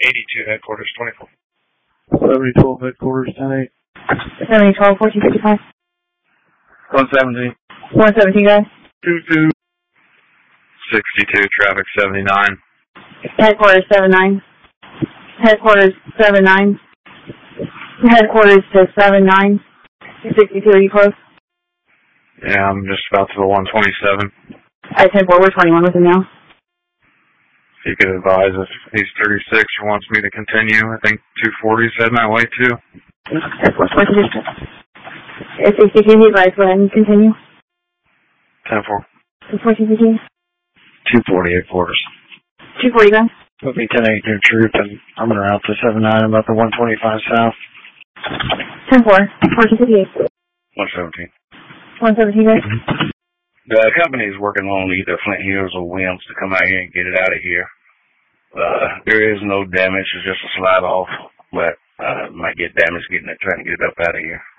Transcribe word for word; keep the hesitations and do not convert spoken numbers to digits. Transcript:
eighty-two headquarters, twenty-four. seventy twelve headquarters, ten eight. seventy twelve, fourteen fifty-five. one seventeen. one seventeen, guys. two two. sixty-two, traffic seventy-nine. Headquarters, seven nine. Headquarters, seven nine. Headquarters to seven nine. sixty-two, are you close? Yeah, I'm just about to the one twenty-seven. I ten four, we're twenty-one with him now. If you could advise if he's thirty-six or wants me to continue. I think two forty's heading that way too. It's sixty-two, he advised, go ahead and continue. ten four. fourteen fifteen. two forty headquarters. two forty, guys. Put me ten eight near troop, and I'm going to route to seven nine about the one twenty-five south. ten four, fourteen fifty-eight. one seventeen. one seventeen, guys. The company is working on either Flint Hills or Williams to come out here and get it out of here. Uh, there is no damage. It's just a slide off, but uh, might get damage getting it, trying to get it up out of here.